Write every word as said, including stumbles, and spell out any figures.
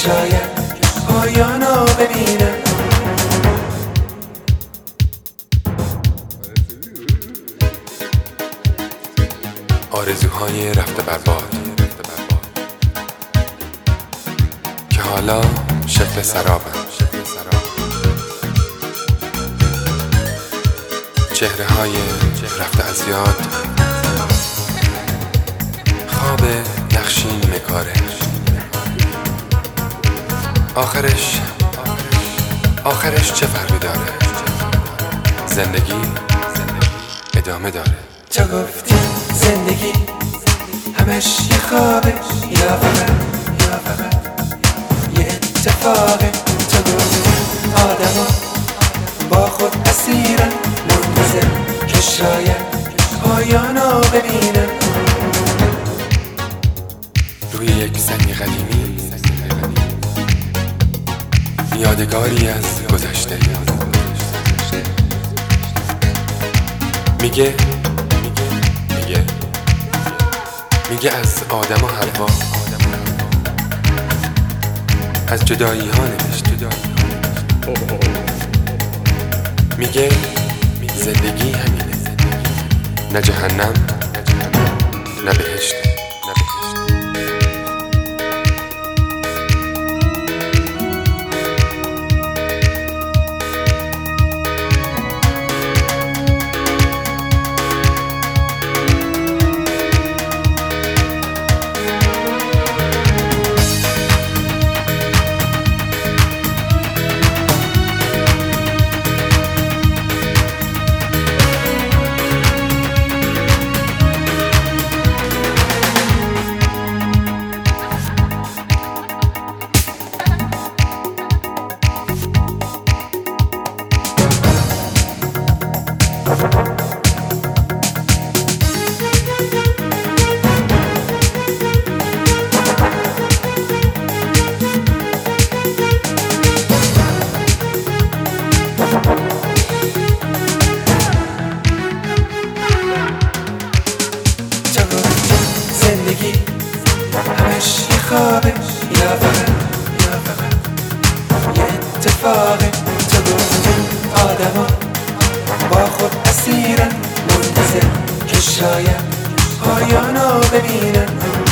شاید پایانو ببینه. آرزوهای رفته برباد که حالا شکل سرابن، چهره های رفته از یاد، خواب نقشین مکاره. آخرش آخرش چه فرقی داره؟ زندگی ادامه داره. تو گفتی زندگی همش یه خوابه یا فقط یا فقط یه اتفاقه. تو گفتی آدما با خود اسیرن، منتظر که شاید پایانو ببینن. روی یک سنگ قدیمی یادگاری از گذشته میگه میگه میگه از آدم و حوا از جدایی ها نوشته. میگه زندگی همینه، نه جهنم نه بهشت. زندگی همش یه خوابه یا فقط یا فقط یه اتفاقه. تو گفتی آدما با خود اسیرن، منتظر که شاید پایانو ببینن.